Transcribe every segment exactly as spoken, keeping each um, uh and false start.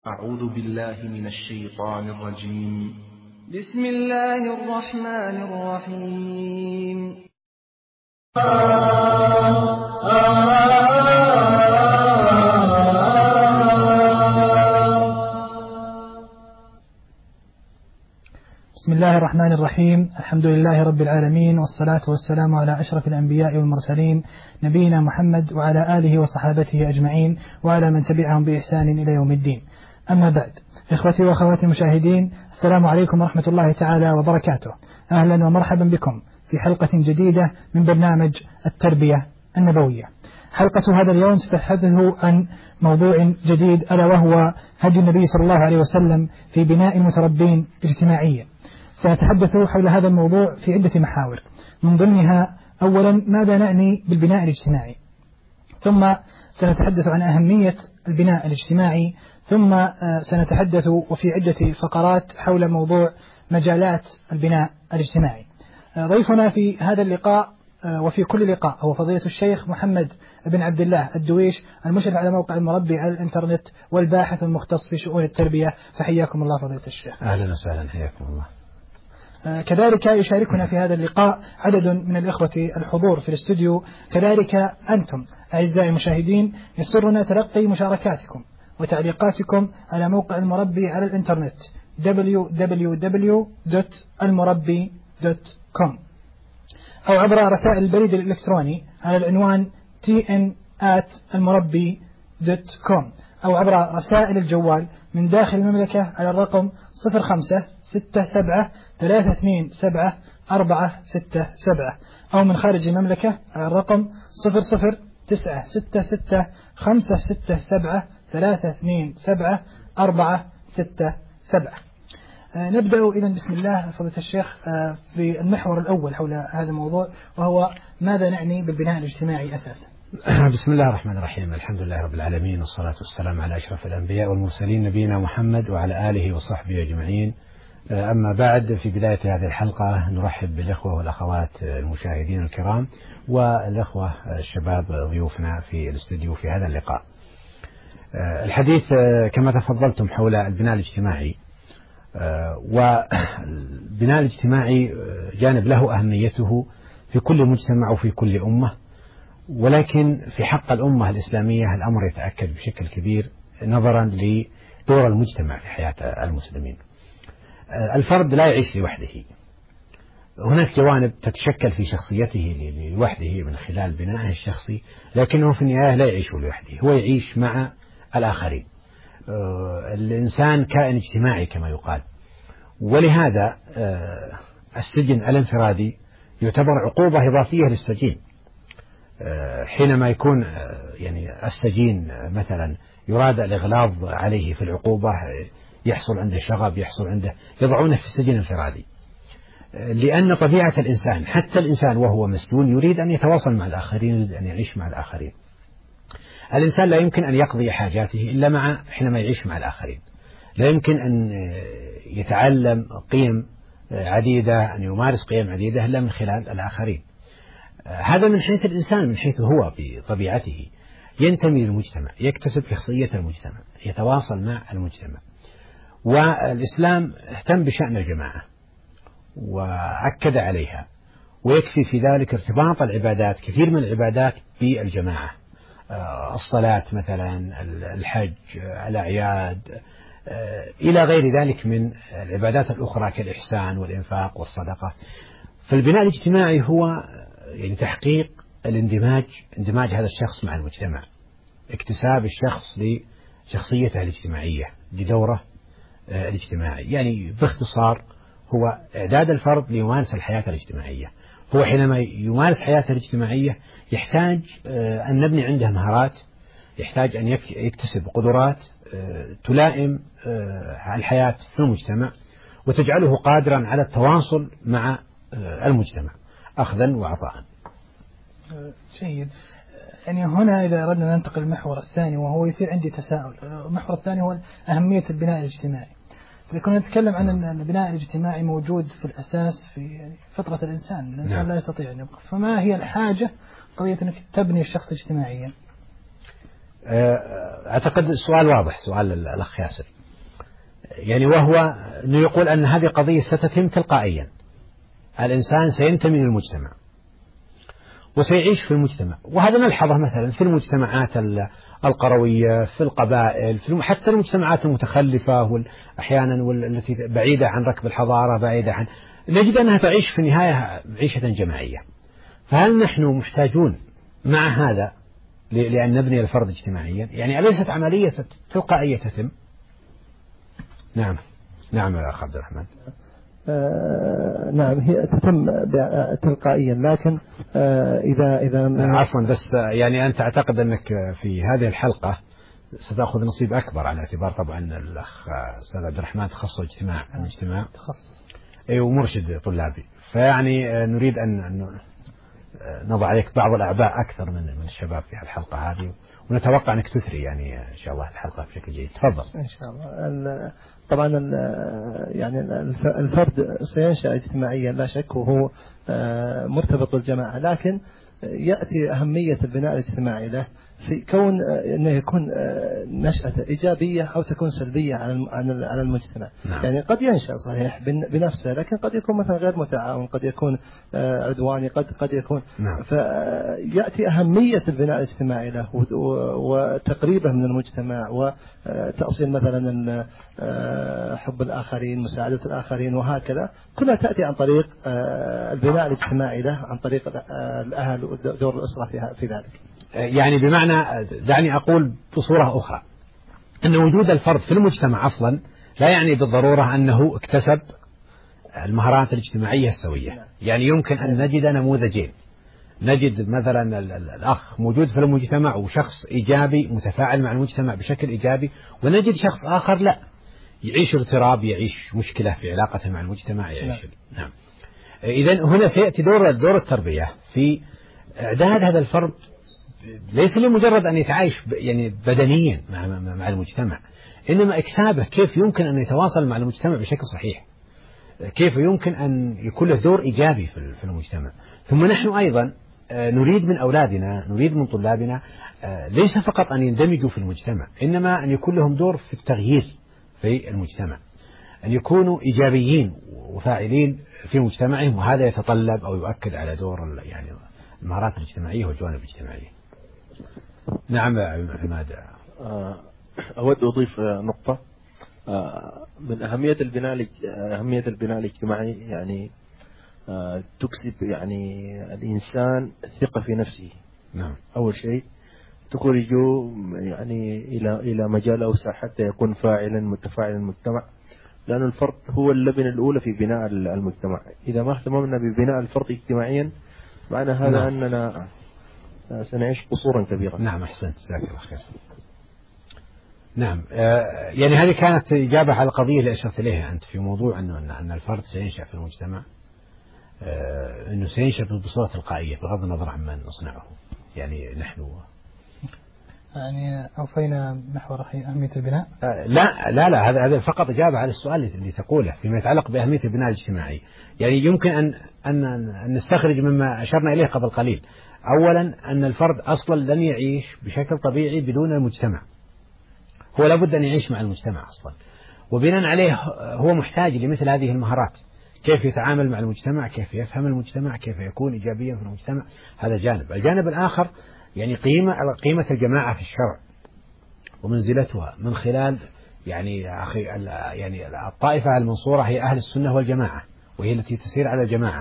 أعوذ بالله من الشيطان الرجيم. بسم الله الرحمن الرحيم. بسم الله الرحمن الرحيم. الحمد لله رب العالمين، والصلاة والسلام على أشرف الأنبياء والمرسلين، نبينا محمد وعلى آله وصحابته أجمعين، وعلى من تبعهم بإحسان إلى يوم الدين. أما بعد، إخوتي وأخواتي المشاهدين، السلام عليكم ورحمة الله تعالى وبركاته. أهلا ومرحبا بكم في حلقة جديدة من برنامج التربية النبوية. حلقة هذا اليوم ستتحدث عن موضوع جديد، ألا وهو هدي النبي صلى الله عليه وسلم في بناء المتربين اجتماعيا. سنتحدث حول هذا الموضوع في عدة محاور، من ضمنها أولا ماذا نعني بالبناء الاجتماعي، ثم سنتحدث عن أهمية البناء الاجتماعي، ثم سنتحدث وفي عدة فقرات حول موضوع مجالات البناء الاجتماعي. ضيفنا في هذا اللقاء وفي كل لقاء هو فضيلة الشيخ محمد بن عبد الله الدويش، المشرف على موقع المربي على الإنترنت والباحث المختص في شؤون التربية. فحياكم الله فضيلة الشيخ. أهلا وسهلا، حياكم الله. كذلك يشاركنا في هذا اللقاء عدد من الإخوة الحضور في الاستوديو، كذلك أنتم أعزائي المشاهدين يسرنا تلقي مشاركاتكم وتعليقاتكم على موقع المربي على الإنترنت دبليو دبليو دبليو دوت المربي دوت كوم، أو عبر رسائل البريد الإلكتروني على العنوان تي إن آت المربي دوت كوم، أو عبر رسائل الجوال من داخل المملكة على الرقم صفر خمسة ستة سبعة ثلاثة اثنين سبعة أربعة ستة سبعة، أو من خارج المملكة على الرقم صفر صفر تسعة ستة ستة خمسة ستة سبعة ثلاثة اثنين سبعة أربعة ستة سبعة. نبدأ إذن بسم الله فضيلة الشيخ في المحور الأول حول هذا الموضوع، وهو ماذا نعني بالبناء الاجتماعي أساسا. بسم الله الرحمن الرحيم. الحمد لله رب العالمين، والصلاة والسلام على أشرف الأنبياء والمرسلين، نبينا محمد وعلى آله وصحبه أجمعين. أما بعد، في بداية هذه الحلقة نرحب بالإخوة والأخوات المشاهدين الكرام والإخوة الشباب ضيوفنا في الاستوديو في هذا اللقاء. الحديث كما تفضلتم حول البناء الاجتماعي، والبناء الاجتماعي جانب له أهميته في كل مجتمع وفي كل أمة، ولكن في حق الأمة الإسلامية الأمر يتأكد بشكل كبير نظرا لدور المجتمع في حياة المسلمين. الفرد لا يعيش لوحده، هناك جوانب تتشكل في شخصيته لوحده من خلال بنائه الشخصي، لكنه في النهاية لا يعيش لوحده، هو يعيش مع الآخرين. الإنسان كائن اجتماعي كما يقال، ولهذا السجن الانفرادي يعتبر عقوبة إضافية للسجين. حينما يكون يعني السجين مثلا يراد الإغلاظ عليه في العقوبة، يحصل عنده شغب، يحصل عنده يضعونه في السجن الانفرادي، لأن طبيعة الإنسان حتى الإنسان وهو مسجون يريد أن يتواصل مع الآخرين، يريد أن يعيش مع الآخرين. الإنسان لا يمكن أن يقضي حاجاته إلا مع حينما يعيش مع الآخرين، لا يمكن أن يتعلم قيم عديدة، أن يمارس قيم عديدة إلا من خلال الآخرين. هذا من حيث الإنسان، من حيث هو بطبيعته ينتمي للمجتمع، يكتسب شخصية المجتمع، يتواصل مع المجتمع. والإسلام اهتم بشأن الجماعة وأكد عليها، ويكفي في ذلك ارتباط العبادات، كثير من العبادات بالجماعة، الصلاة مثلا، الحج، الأعياد، إلى غير ذلك من العبادات الأخرى كالإحسان والإنفاق والصدقة. فالبناء الاجتماعي هو يعني تحقيق الاندماج، اندماج هذا الشخص مع المجتمع، اكتساب الشخص لشخصيته الاجتماعية، لدوره الاجتماعي. يعني باختصار هو إعداد الفرد ليمارس الحياة الاجتماعية. هو حينما يمارس حياته الاجتماعية يحتاج أن نبني عنده مهارات، يحتاج أن يكتسب قدرات تلائم الحياة في المجتمع وتجعله قادرا على التواصل مع المجتمع أخذا وعطاء. جيد. يعني هنا إذا أردنا ننتقل للمحور الثاني، وهو يثير عندي تساؤل. المحور الثاني هو أهمية البناء الاجتماعي. إذا كنا نتكلم عن أن البناء الاجتماعي موجود في الأساس في فطرة الإنسان، الإنسان نعم. لا يستطيع أن يبقى، فما هي الحاجة قضية أنك تبني الشخص اجتماعيا؟ أعتقد السؤال واضح، سؤال الأخ ياسر، يعني وهو أنه يقول أن هذه قضية ستتم تلقائيا. الإنسان سينتمي للمجتمع وسيعيش في المجتمع، وهذا نلحظه مثلا في المجتمعات القروية، في القبائل، في حتى المجتمعات المتخلفة والأحيانا والتي بعيدة عن ركب الحضارة، بعيدة عن، نجد أنها تعيش في النهاية عيشة جماعية. فهل نحن محتاجون مع هذا لأن نبني الفرد اجتماعيا؟ يعني أليست عملية تلقائية تتم؟ نعم نعم يا أخ عبد الرحمن. آه نعم، هي تتم تلقائيا، لكن آه إذا إذا عفوا بس يعني أنت تعتقد أنك في هذه الحلقة ستأخذ نصيب أكبر، على اعتبار طبعا الأخ أستاذ عبد الرحمن تخصص اجتماع الاجتماع تخصص أي ومرشد طلابي، فيعني نريد أن نضع عليك بعض الأعباء أكثر من من الشباب في الحلقة هذه، ونتوقع أنك تثري يعني إن شاء الله الحلقة بشكل جيد. تفضل. إن شاء الله. طبعا يعني الفرد سينشأ اجتماعيا لا شك، وهو مرتبط بالجماعة، لكن يأتي أهمية البناء الاجتماعي له في كون أنه يكون نشأة إيجابية أو تكون سلبية على المجتمع. نعم. يعني قد ينشأ صحيح بنفسه، لكن قد يكون مثلا غير متعاون، قد يكون عدواني، قد قد يكون. نعم. فيأتي أهمية البناء الاجتماعي له وتقريبه من المجتمع، وتأصيل مثلا حب الآخرين، مساعدة الآخرين، وهكذا كلها تأتي عن طريق البناء الاجتماعي له، عن طريق الأهل ودور الأسرة في ذلك. يعني بمعنى، دعني أقول بصورة أخرى، أن وجود الفرد في المجتمع أصلا لا يعني بالضرورة أنه اكتسب المهارات الاجتماعية السوية. يعني يمكن أن نجد نموذجين، نجد مثلا الأخ موجود في المجتمع وشخص إيجابي متفاعل مع المجتمع بشكل إيجابي، ونجد شخص آخر لا، يعيش اضطراب، يعيش مشكلة في علاقته مع المجتمع، يعيش. نعم. إذن هنا سيأتي دور دور التربية في إعداد هذا الفرد، ليس لمجرد أن يتعايش يعني بدنيا مع مع المجتمع، إنما إكسابه كيف يمكن أن يتواصل مع المجتمع بشكل صحيح، كيف يمكن أن يكون له دور إيجابي في المجتمع. ثم نحن أيضا نريد من أولادنا، نريد من طلابنا ليس فقط أن يندمجوا في المجتمع، إنما أن يكون لهم دور في التغيير في المجتمع، أن يكونوا إيجابيين وفاعلين في مجتمعهم، وهذا يتطلب أو يؤكد على دور يعني المهارات الاجتماعية والجوانب الاجتماعية. نعم عماد. أود أضيف نقطة من أهمية البناء أهمية البناء الاجتماعي، يعني تكسب يعني الإنسان ثقة في نفسه. نعم. أول شيء تخرجه يعني إلى إلى مجال أوسع حتى يكون فاعلا متفاعلا المجتمع، لأن الفرد هو اللبنة الأولى في بناء المجتمع. إذا ما اهتممنا ببناء الفرد اجتماعيا معنى هذا نعم. أننا سنعيش قصورا كبيرا. نعم أحسنت، جزاك الله خير. نعم. آه يعني هذه كانت إجابة على القضية اللي أشرت إليها أنت في موضوع أنه أن الفرد سينشأ في المجتمع، آه أنه سينشأ بصورة تلقائية بغض النظر عما نصنعه. يعني نحن يعني أوفينا محور أهمية البناء. آه لا لا لا هذا هذا فقط إجابة على السؤال اللي تقوله فيما يتعلق بأهمية البناء الاجتماعي. يعني يمكن أن أن أن نستخرج مما أشرنا إليه قبل قليل، أولا أن الفرد أصلا لن يعيش بشكل طبيعي بدون المجتمع، هو لابد أن يعيش مع المجتمع أصلا، وبناء عليه هو محتاج لمثل هذه المهارات، كيف يتعامل مع المجتمع، كيف يفهم المجتمع، كيف يكون إيجابيا في المجتمع. هذا جانب. الجانب الآخر يعني قيمة قيمة الجماعة في الشرع ومنزلتها من خلال يعني أخي يعني الطائفة المنصورة هي أهل السنة والجماعة، وهي التي تسير على الجماعة.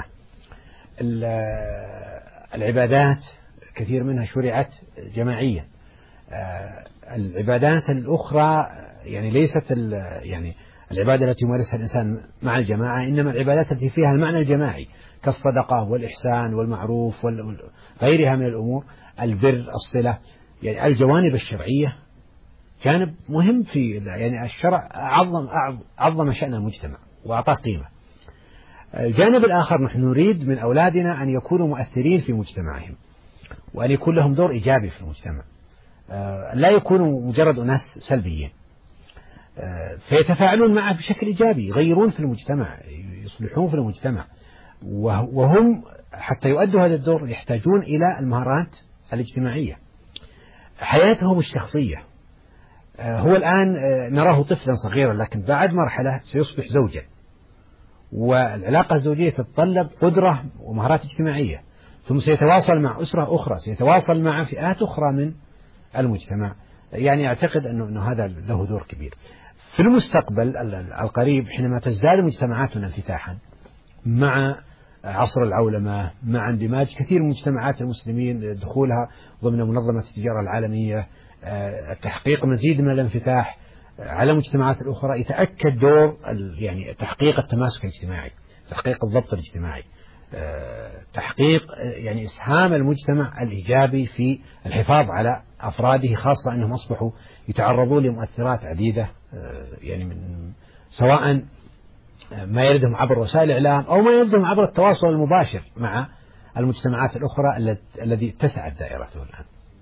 العبادات كثير منها شرعت جماعيا، العبادات الأخرى يعني ليست يعني العبادة التي يمارسها الإنسان مع الجماعة، إنما العبادات التي فيها المعنى الجماعي كالصدقة والإحسان والمعروف وغيرها من الأمور، البر، الصلة، يعني الجوانب الشرعية جانب مهم في يعني الشرع عظم عظم شأن المجتمع وأعطاه قيمة. الجانب الآخر نحن نريد من أولادنا أن يكونوا مؤثرين في مجتمعهم، وأن يكون لهم دور إيجابي في المجتمع، لا يكونوا مجرد أناس سلبيين، فيتفاعلون معه بشكل إيجابي، يغيرون في المجتمع، يصلحون في المجتمع. وهم حتى يؤدوا هذا الدور يحتاجون إلى المهارات الاجتماعية. حياته الشخصية. هو الآن نراه طفلا صغيرا، لكن بعد مرحلة سيصبح زوجا، والعلاقة الزوجية تتطلب قدرة ومهارات اجتماعية، ثم سيتواصل مع أسرة أخرى، سيتواصل مع فئات أخرى من المجتمع. يعني أعتقد أنه, أنه هذا له دور كبير في المستقبل القريب، حينما تزداد مجتمعاتنا انفتاحا مع عصر العولمة، مع اندماج كثير من مجتمعات المسلمين، دخولها ضمن منظمة التجارة العالمية، تحقيق مزيد من الانفتاح على المجتمعات الأخرى، يتأكد دور يعني تحقيق التماسك الاجتماعي، تحقيق الضبط الاجتماعي، تحقيق يعني إسهام المجتمع الإيجابي في الحفاظ على أفراده، خاصة أنهم أصبحوا يتعرضون لمؤثرات عديدة، يعني من سواء ما يردهم عبر وسائل الإعلام أو ما يردهم عبر التواصل المباشر مع المجتمعات الأخرى الذي اتسعت دائرته الآن.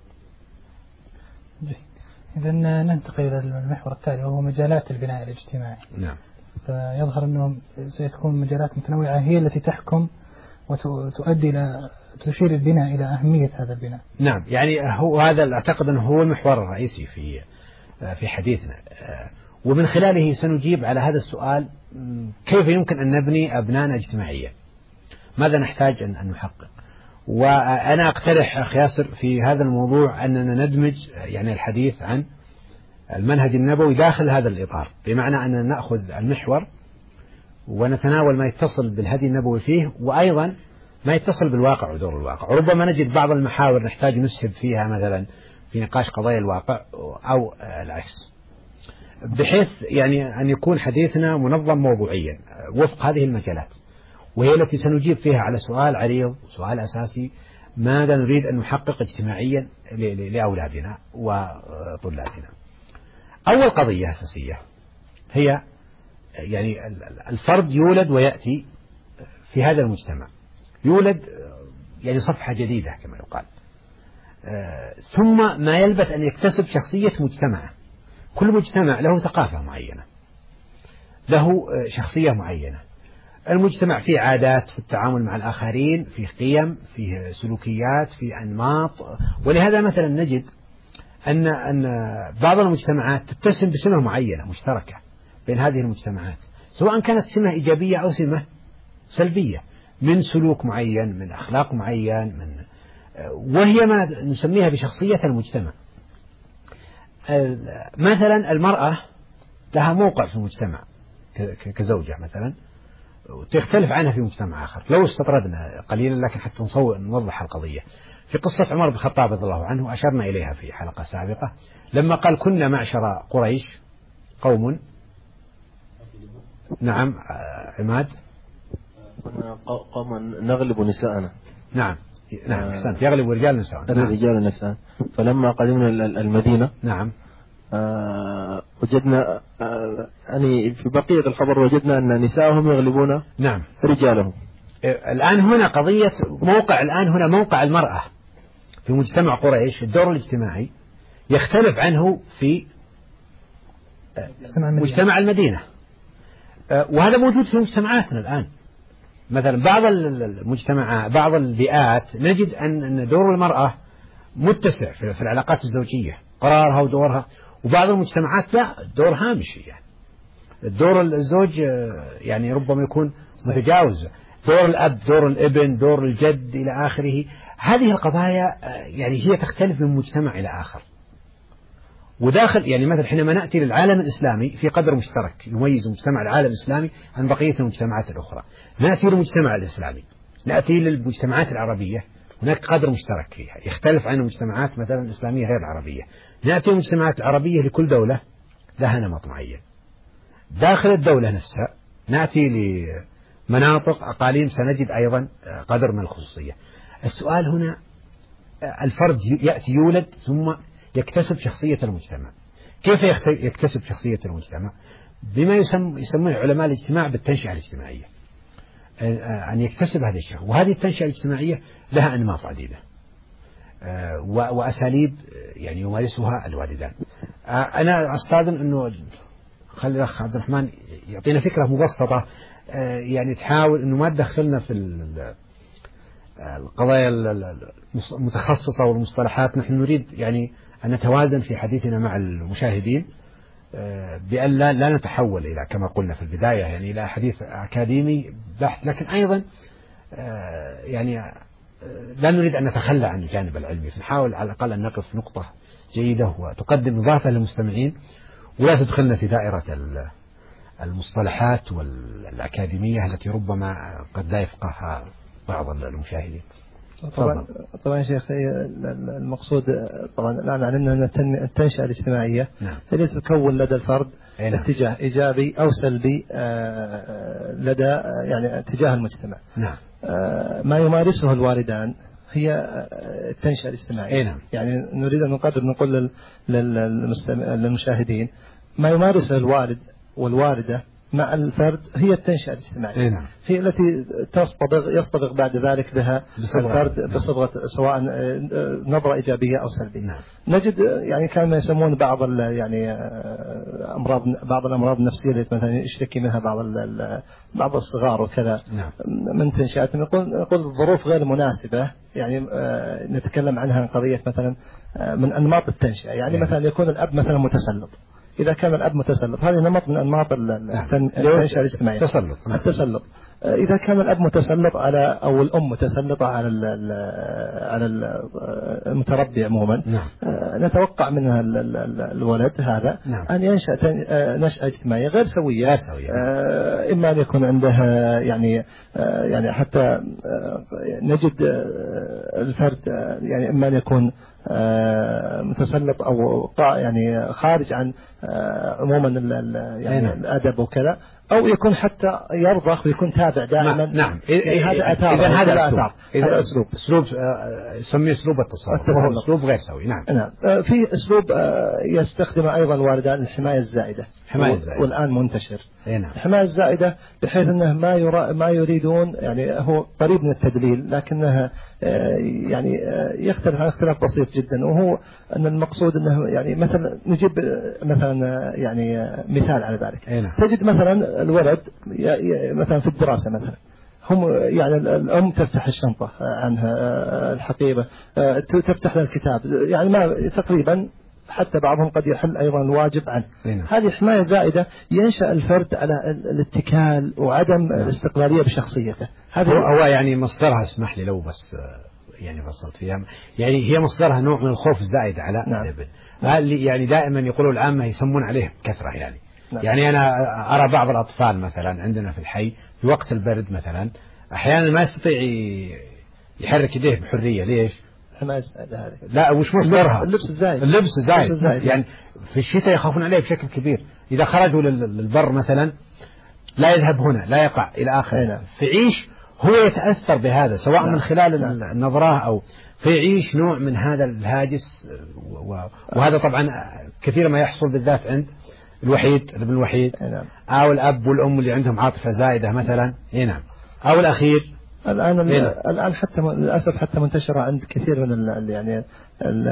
إذا ننتقل إلى المحور التالي وهو مجالات البناء الاجتماعي. نعم. فيظهر أنه سيتكون مجالات متنوعة هي التي تحكم وتؤدي إلى تشير البناء إلى أهمية هذا البناء. نعم، يعني هو هذا أعتقد أنه هو المحور الرئيسي في في حديثنا، ومن خلاله سنجيب على هذا السؤال: كيف يمكن أن نبني أبناءنا اجتماعيا؟ ماذا نحتاج أن نحقق؟ وأنا أقترح أخي ياسر في هذا الموضوع أننا ندمج يعني الحديث عن المنهج النبوي داخل هذا الإطار، بمعنى أننا نأخذ المحور ونتناول ما يتصل بالهدي النبوي فيه، وأيضا ما يتصل بالواقع ودور الواقع. وربما نجد بعض المحاور نحتاج نسهب فيها مثلا في نقاش قضايا الواقع أو العكس، بحيث يعني أن يكون حديثنا منظم موضوعيا وفق هذه المجالات، وهي التي سنجيب فيها على سؤال عريض، سؤال أساسي: ماذا نريد أن نحقق اجتماعيا لأولادنا وطلابنا؟ أول قضية أساسية هي يعني الفرد يولد ويأتي في هذا المجتمع، يولد يعني صفحة جديدة كما يقال، ثم ما يلبث أن يكتسب شخصية مجتمعه. كل مجتمع له ثقافة معينة، له شخصية معينة. المجتمع فيه عادات في التعامل مع الآخرين، فيه قيم، فيه سلوكيات، فيه أنماط. ولهذا مثلا نجد أن أن بعض المجتمعات تتسم بسمة معينة مشتركة بين هذه المجتمعات، سواء كانت سمة إيجابية أو سمة سلبية، من سلوك معين، من أخلاق معين، من وهي ما نسميها بشخصية المجتمع. مثلا المرأة لها موقع في المجتمع كزوجة مثلا، وتختلف عنها في مجتمع آخر. لو استطردنا قليلا لكن حتى نصور نوضح القضية، في قصة عمر بن الخطاب رضي الله عنه أشرنا إليها في حلقة سابقة، لما قال: كنا معشر قريش قوم. نعم عماد. كنا قوما نغلب نساءنا. نعم نعم أحسنت، يغلب رجال نساء. نعم. رجال نساء. فلما قدمنا المدينة نعم آه وجدنا آه يعني في بقية الخبر وجدنا أن نساءهم يغلبون نعم رجالهم. الآن هنا قضية موقع، الآن هنا موقع المرأة في مجتمع قريش، الدور الاجتماعي يختلف عنه في مجتمع المدينة، وهذا موجود في مجتمعاتنا الآن. مثلا بعض المجتمعات، بعض البيئات نجد أن دور المرأة متسع في العلاقات الزوجية، قرارها ودورها، وبعض المجتمعات لا، الدور هامشي، يعني الدور الزوج يعني ربما يكون متجاوز، دور الأب، دور الابن، دور الجد إلى آخره. هذه القضايا يعني هي تختلف من مجتمع إلى آخر. وداخل يعني مثلا حينما نأتي للعالم الإسلامي في قدر مشترك يميز مجتمع العالم الإسلامي عن بقية المجتمعات الأخرى. نأتي للمجتمع الإسلامي، نأتي للمجتمعات العربية، هناك قدر مشترك فيها يختلف عن المجتمعات مثلا الإسلامية غير العربية. نأتي للمجتمعات العربية، لكل دولة لها نمط معين. داخل الدولة نفسها نأتي لمناطق، أقاليم، سنجد أيضا قدر من الخصوصية. السؤال هنا: الفرد يأتي يولد ثم يكتسب شخصية المجتمع. كيف يكتسب شخصية المجتمع؟ بما يسمونه علماء الاجتماع بالتنشئة الاجتماعية، أن يكتسب هذا الشيء. وهذه التنشئة الاجتماعية لها أنماط عديدة وأساليب يعني يمارسها الوالدان. أنا أستاذن أنه خلي الأخ عبد الرحمن يعطينا فكرة مبسطة يعني تحاول أنه ما تدخلنا في القضايا المتخصصة والمصطلحات. نحن نريد يعني أن نتوازن في حديثنا مع المشاهدين بأن لا, لا نتحول إلى كما قلنا في البداية يعني إلى حديث أكاديمي بحت، لكن أيضا يعني لا نريد أن نتخلى عن الجانب العلمي، فنحاول على الأقل أن نقف نقطة جيدة وتقدم إضافة للمستمعين ولا تدخلنا في دائرة المصطلحات والأكاديمية التي ربما قد لا يفقهها بعض المشاهدين. طبعا طبعا يا شيخ المقصود طبعا الآن علمنا أن التنشئة الاجتماعية نعم. هي تكون لدى الفرد نعم. اتجاه إيجابي أو سلبي لدى يعني اتجاه المجتمع. نعم. ما يمارسه الوالدان هي التنشئة الاجتماعية. نعم. يعني نريد أن نقرر نقول للمشاهدين ما يمارسه الوالد والوالدة مع الفرد هي التنشئة الاجتماعية. نعم. هي التي تصطبغ يصطبغ بعد ذلك بها الفرد نعم. بصبغة سواء نظرة إيجابية أو سلبية. نعم. نجد يعني كانوا يسمون بعض يعني أمراض بعض الأمراض النفسية اللي مثلا يشتكي منها بعض بعض الصغار وكذا. نعم. من تنشئتهم يقول يقول الظروف غير مناسبة، يعني نتكلم عنها عن قضية مثلا من أنماط التنشئة، يعني نعم. مثلا يكون الأب مثلا متسلط. إذا كان الأب متسلط هذه نمط من أنماط التنشئة الاجتماعية. التسلط. التسلط. إذا كان الأب متسلط على أو الأم متسلطة على على المتربي عموما. نعم. نتوقع منها الولد هذا نعم. أن ينشأ نشأة اجتماعية غير سوية. غير سوية. إما أن يكون عنده يعني يعني حتى نجد الفرد يعني إما أن يكون متسلط أو يعني خارج عن عموما يعني الأدب وكذا، أو يكون حتى يرضخ ويكون تابع دائما. نعم. يعني هذا أثار. إذا هذا أسلوب. هذا أسلوب. أسلوب يسميه أسلوب التصرف. وهو أسلوب غير سوي. نعم. نعم. في أسلوب يستخدم أيضا الوالدان الحماية الزائدة. الحماية الزائدة. والآن منتشر. نعم. الحماية الزائدة بحيث أنه ما يرى ما يريدون، يعني هو قريب من التدليل لكنها يعني يختلف عن اختلاف بسيط جدا، وهو أن المقصود أنه يعني مثلا نجيب مثلا يعني مثال على ذلك. نعم. تجد مثلا الولد مثلا في الدراسة مثلا هم يعني الأم تفتح الشنطة عنها الحقيبة، تفتح الكتاب، يعني ما تقريبا حتى بعضهم قد يحل أيضا الواجب عنه. نعم. هذه حماية زائدة ينشأ الفرد على الاتكال وعدم نعم. الاستقلالية بشخصيته. هذا هو, هو يعني مصدرها، اسمح لي لو بس يعني فصلت فيها، يعني هي مصدرها نوع من الخوف الزائد على نعم. الابن. اللي يعني دائما يقولوا العامة يسمون عليه كثرة يعني. نعم. يعني أنا أرى بعض الأطفال مثلا عندنا في الحي في وقت البرد مثلا أحيانا ما يستطيع يحرك يديه بحرية. ليش؟ حماية زائدة هذه. لا، وش مصدرها؟ اللبس الزايد. اللبس الزايد. الزايد. يعني في الشتاء يخافون عليه بشكل كبير، إذا خرجوا للبر مثلا لا يذهب هنا، لا يقع إلى آخره. فيعيش هو يتأثر بهذا سواء نعم. من خلال نعم. النظرة أو فيعيش نوع من هذا الهاجس، وهذا طبعا كثير ما يحصل بالذات عند الوحيد، الابن الوحيد نعم. أو الأب والأم اللي عندهم عاطفة زائدة مثلا. نعم. أو الأخير الآن الآن حتى للأسف حتى منتشرة عند كثير من ال يعني ال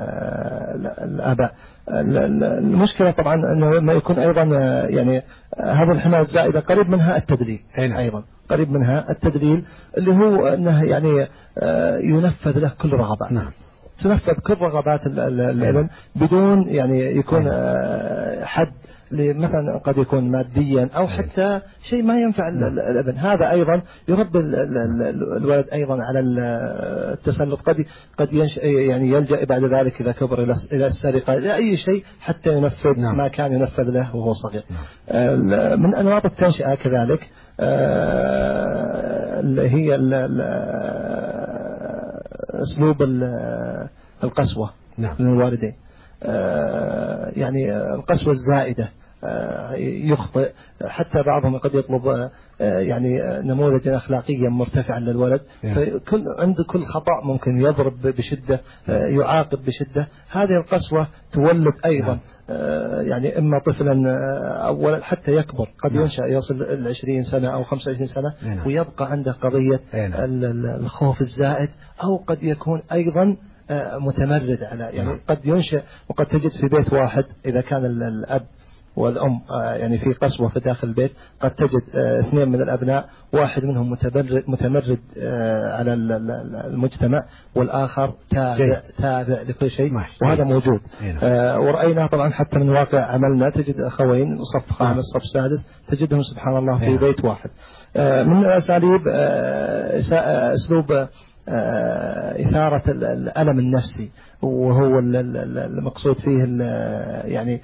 الآباء. المشكلة طبعا أنه ما يكون أيضا يعني هذا الحماية الزائدة قريب منها التدليل. أيضا قريب منها التدليل اللي هو أنه يعني ينفذ له كل رغبات. نعم. تنفذ كل رغبات الابن بدون يعني يكون حد مثلا قد يكون ماديا أو حتى شيء ما ينفع الابن. هذا أيضا يربي الولد أيضا على التسلط، قد قد يعني يلجأ بعد ذلك إذا كبر إلى السرقة إلى أي شيء حتى ينفذ نعم. ما كان ينفذ له وهو صغير. نعم. من أنماط التنشئة كذلك اللي هي أسلوب القسوة نعم. من الوالدين، يعني القسوة الزائدة يخطئ، حتى بعضهم قد يطلب يعني نموذجا أخلاقيا مرتفعا للولد، فكل عند كل خطأ ممكن يضرب بشدة، يعاقب بشدة. هذه القسوة تولد أيضا يعني إما طفلا أو ولد حتى يكبر، قد ينشأ يصل العشرين سنة أو خمسة وعشرين سنة ويبقى عنده قضية الخوف الزائد، أو قد يكون أيضا متمرد على يعني قد ينشأ. وقد تجد في بيت واحد إذا كان الأب والأم يعني في قسوة في داخل البيت، قد تجد اثنين من الأبناء واحد منهم متمرد, متمرد على المجتمع والآخر تابع, تابع لكل شيء، وهذا موجود. ورأينا طبعا حتى من واقع عملنا تجد أخوين صف خامس صف سادس تجدهم سبحان الله في بيت واحد. من أساليب أسلوب إثارة الألم النفسي، وهو المقصود فيه يعني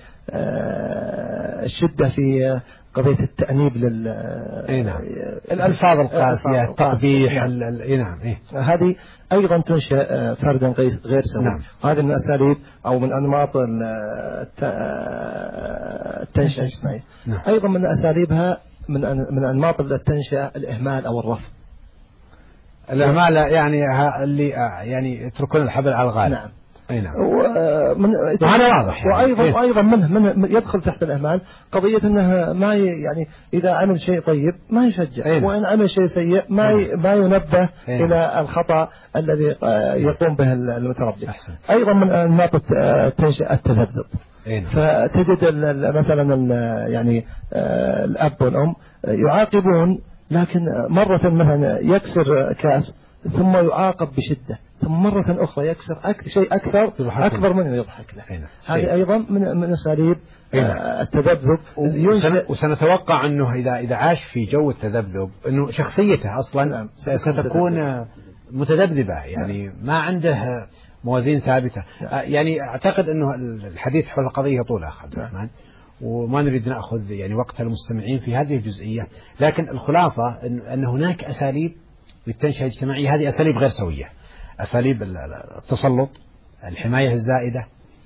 الشدة في قضية التأنيب لل نعم. الألفاظ القاسية، التقبيح. نعم. هذه أيضا تنشئ فردا غير سوي. نعم. هذه من أساليب أو من أنماط التنشئة الاجتماعية. نعم. أيضا من أساليبها من من أنماط التنشئة الإهمال أو الرفض. الإهمال يعني اللي يعني يتركون الحبل على الغالب. نعم. أي نعم. وهذا واضح. وأيضا يعني. وأيضا من, من يدخل تحت الإهمال قضية أنه ما يعني إذا عمل شيء طيب ما يشجع، أي نعم. وإن عمل شيء سيء ما ما ينبه أي إلى نعم. الخطأ الذي يقوم به المتربي. أحسن. أيضا من أنماط التنشئة التذبذب. فتجد مثلا يعني الأب والأم يعاقبون، لكن مرة مثلا يكسر كاس ثم يعاقب بشدة، ثم مرة أخرى يكسر أك... شيء أكثر أكبر منه يضحك له. هذه أيضا من من أساليب التذبذب. وسنتوقع أنه إذا إذا عاش في جو التذبذب أنه شخصيته أصلا نعم. ستكون متذبذبة، يعني ما عنده موازين ثابتة. يعني أعتقد أنه الحديث حول القضية يطول أخ عبد الرحمن، وما نريد نأخذ يعني وقت المستمعين في هذه الجزئية، لكن الخلاصة أن هناك أساليب للتنشئة الاجتماعية، هذه أساليب غير سوية، أساليب التسلط، الحماية الزائدة،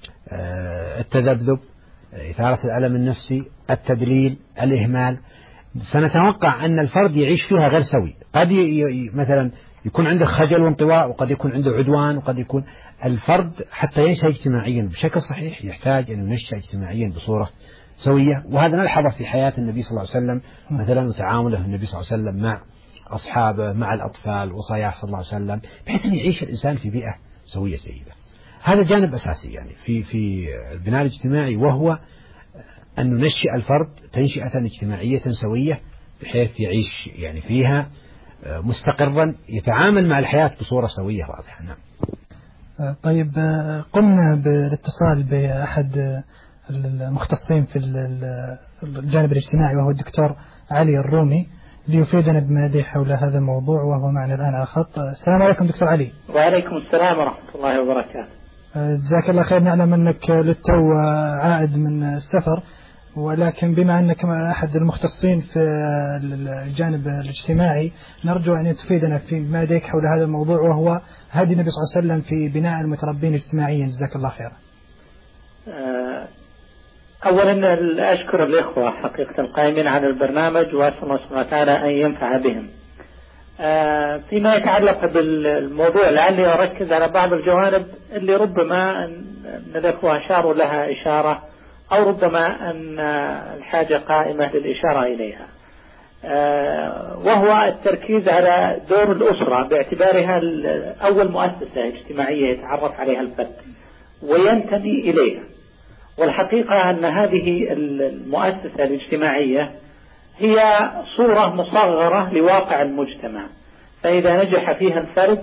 التذبذب، إثارة الألم النفسي، التدليل، الإهمال. سنتوقع أن الفرد يعيش فيها غير سوي، قد مثلا يكون عنده خجل وانطواء، وقد يكون عنده عدوان، وقد يكون الفرد حتى ينشأ اجتماعيا بشكل صحيح يحتاج أن ينشأ اجتماعيا بصورة سوية. وهذا نلحظه في حياة النبي صلى الله عليه وسلم مثلا، وتعامله النبي صلى الله عليه وسلم مع أصحابه، مع الأطفال وصاياه صلى الله عليه وسلم، بحيث أن يعيش الإنسان في بيئة سوية جيدة. هذا جانب أساسي يعني في في البناء الاجتماعي، وهو أن ننشئ الفرد تنشئة اجتماعية سوية بحيث يعيش يعني فيها مستقرا، يتعامل مع الحياة بصورة سوية واضحة. نعم. طيب، قمنا بالاتصال بأحد المختصين في الجانب الاجتماعي وهو الدكتور علي الرومي ليفيدنا بما يديه حول هذا الموضوع، وهو معنا الآن على الخط. السلام عليكم دكتور علي. وعليكم السلام ورحمة الله وبركاته. جزاك الله خير. نعلم أنك للتو عائد من السفر، ولكن بما أنك أحد المختصين في الجانب الاجتماعي نرجو أن تفيدنا في ما يديك حول هذا الموضوع، وهو هدي النبي صلى الله عليه وسلم في بناء المتربين اجتماعيا. جزاك الله خير. أولا أشكر الإخوة حقيقة القائمين على البرنامج، وأسأل الله سبحانه وتعالى أن ينفع بهم. فيما يتعلق بالموضوع لعلي أركز على بعض الجوانب اللي ربما أن الإخوة أشاروا لها إشارة، أو ربما أن الحاجة قائمة للإشارة إليها، وهو التركيز على دور الأسرة باعتبارها أول مؤسسة اجتماعية يتعرف عليها الفرد وينتمي إليها. والحقيقة أن هذه المؤسسة الاجتماعية هي صورة مصغرة لواقع المجتمع، فإذا نجح فيها الفرد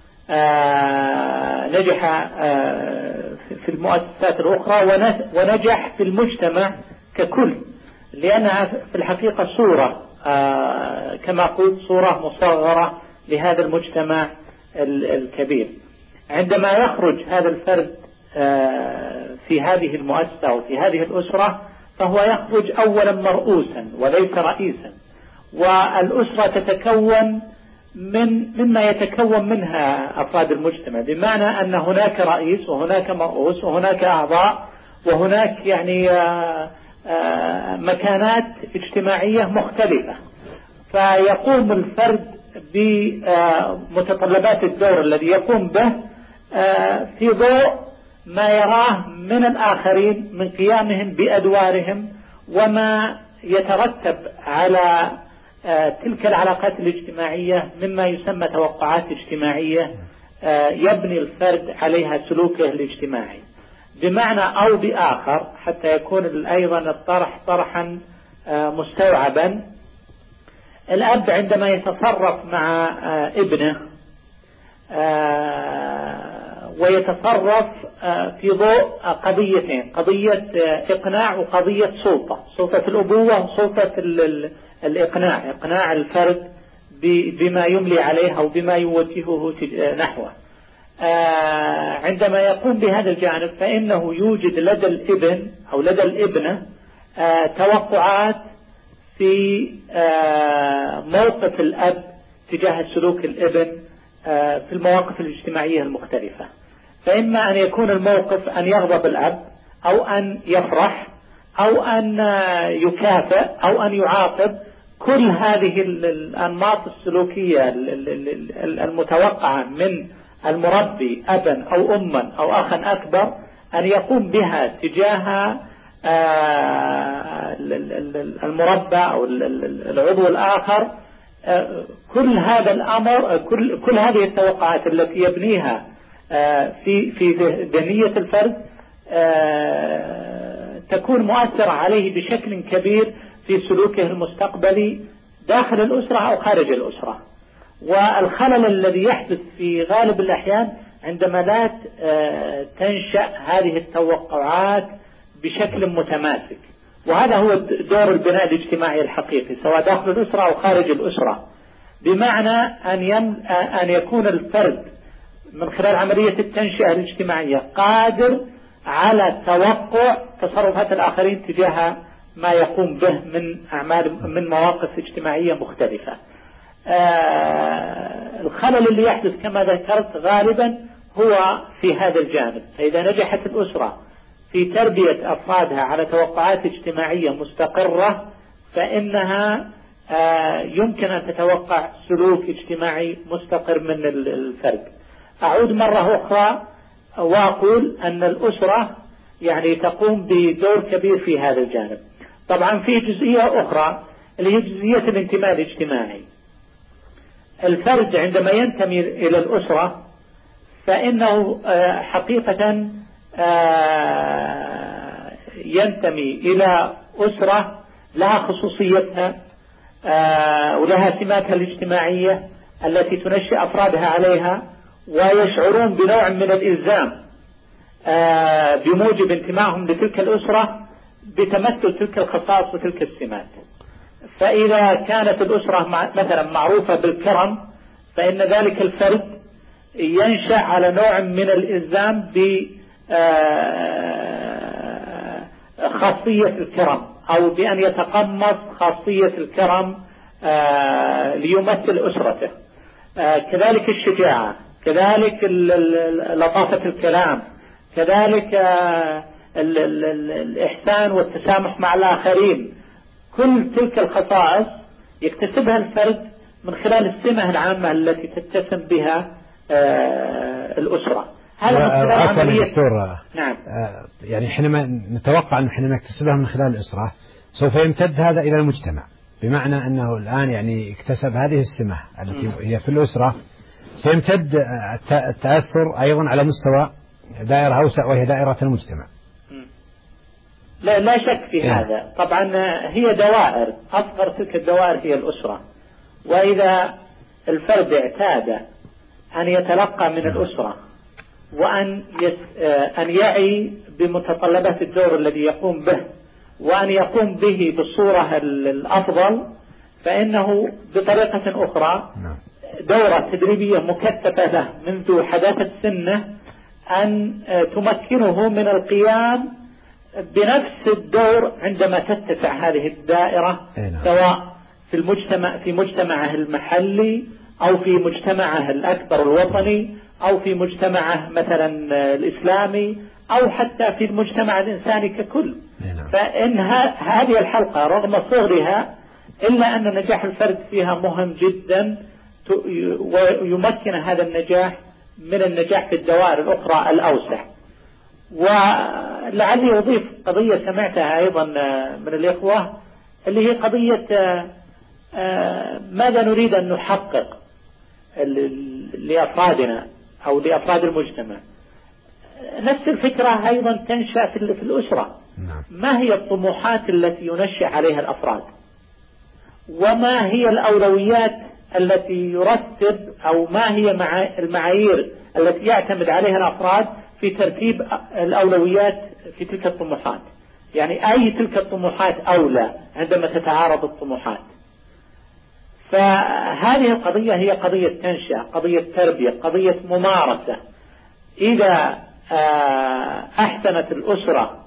آه نجح آه في المؤسسات الأخرى، ونجح في المجتمع ككل، لأنها في الحقيقة صورة آه كما قلت صورة مصغرة لهذا المجتمع الكبير. عندما يخرج هذا الفرد آه في هذه المؤسسة وفي هذه الأسرة، فهو يخرج أولا مرؤوسا وليس رئيسا، والأسرة تتكون من مما يتكون منها أفراد المجتمع، بمعنى أن هناك رئيس وهناك مرؤوس وهناك أعضاء وهناك يعني آآ آآ مكانات اجتماعية مختلفة، فيقوم الفرد بمتطلبات الدور الذي يقوم به في ضوء ما يراه من الآخرين من قيامهم بأدوارهم، وما يترتب على تلك العلاقات الاجتماعية مما يسمى توقعات اجتماعية يبني الفرد عليها سلوكه الاجتماعي. بمعنى أو بآخر حتى يكون أيضا الطرح طرحا مستوعبا. الأب عندما يتصرف مع ابنه ويتصرف في ضوء قضيتين، قضية إقناع وقضية سلطة، سلطة الأبوة وسلطة الإقناع، إقناع الفرد بما يملي عليه أو بما يوجهه نحوه. عندما يقوم بهذا الجانب فإنه يوجد لدى الابن أو لدى الابنة توقعات في موقف الأب تجاه سلوك الابن في المواقف الاجتماعية المختلفة. فإما أن يكون الموقف أن يغضب الأب أو أن يفرح أو أن يكافئ أو أن يعاقب. كل هذه الأنماط السلوكية المتوقعة من المربي أبا أو أما أو أخا أكبر أن يقوم بها تجاه المربى أو العضو الآخر. كل هذا الأمر كل كل هذه التوقعات التي يبنيها في في ذهنية الفرد تكون مؤثرة عليه بشكل كبير في سلوكه المستقبلي داخل الأسرة أو خارج الأسرة. والخلل الذي يحدث في غالب الأحيان عندما لا تنشأ هذه التوقعات بشكل متماسك، وهذا هو دور البناء الاجتماعي الحقيقي سواء داخل الأسرة أو خارج الأسرة، بمعنى أن يم أن يكون الفرد من خلال عملية التنشئة الاجتماعية قادر على توقع تصرفات الآخرين تجاه ما يقوم به من أعمال من مواقف اجتماعية مختلفة. آه الخلل اللي يحدث كما ذكرت غالبا هو في هذا الجانب. فإذا نجحت الأسرة في تربية أفرادها على توقعات اجتماعية مستقرة فإنها آه يمكن أن تتوقع سلوك اجتماعي مستقر من الفرد. أعود مرة أخرى وأقول أن الأسرة يعني تقوم بدور كبير في هذا الجانب. طبعا في جزئية أخرى اللي هي جزئية الانتماء الاجتماعي. الفرد عندما ينتمي إلى الأسرة فإنه حقيقة ينتمي إلى أسرة لها خصوصيتها ولها سماتها الاجتماعية التي تنشئ أفرادها عليها، ويشعرون بنوع من الإلزام بموجب انتمائهم لتلك الأسرة بتمثل تلك الخصائص وتلك السمات. فإذا كانت الأسرة مثلا معروفة بالكرم فإن ذلك الفرد ينشأ على نوع من الإلزام بخاصية الكرم أو بأن يتقمص خاصية الكرم ليمثل أسرته. كذلك الشجاعة، كذلك لطافة الكلام، كذلك الإحسان والتسامح مع الآخرين. كل تلك الخصائص يكتسبها الفرد من خلال السمة العامة التي تتسم بها الأسرة. هذا من خلال عملية نعم. يعني حينما نتوقع أنه حينما يكتسبها من خلال الأسرة سوف يمتد هذا إلى المجتمع، بمعنى أنه الآن يعني اكتسب هذه السمة التي هي في الأسرة، سيمتد التأثر أيضا على مستوى دائرة أوسع وهي دائرة المجتمع. لا, لا شك في يعني. هذا طبعا هي دوائر، أصغر تلك الدوائر هي الأسرة. وإذا الفرد اعتاد أن يتلقى من الأسرة وأن يس... أن يعي بمتطلبات الدور الذي يقوم به وأن يقوم به بالصورة الأفضل، فإنه بطريقة أخرى دورة تدريبية مكثفة له منذ حداثة سنه أن تمكنه من القيام بنفس الدور عندما تتسع هذه الدائرة، سواء في المجتمع في مجتمعه المحلي أو في مجتمعه الأكبر الوطني أو في مجتمعه مثلا الإسلامي أو حتى في المجتمع الإنساني ككل. فإن هذه الحلقة رغم صغرها إلا أن نجاح الفرد فيها مهم جدا، ويمكن هذا النجاح من النجاح في الدوائر الأخرى الأوسع. ولعلي أضيف قضية سمعتها أيضا من الإخوة اللي هي قضية ماذا نريد أن نحقق لأفرادنا أو لأفراد المجتمع. نفس الفكرة أيضا تنشأ في الأسرة. ما هي الطموحات التي ينشأ عليها الأفراد، وما هي الأولويات التي يرتب، أو ما هي المعايير التي يعتمد عليها الأفراد في ترتيب الأولويات في تلك الطموحات. يعني أي تلك الطموحات أولى عندما تتعارض الطموحات. فهذه القضية هي قضية تنشئة، قضية تربية، قضية ممارسة. إذا أحسنت الأسرة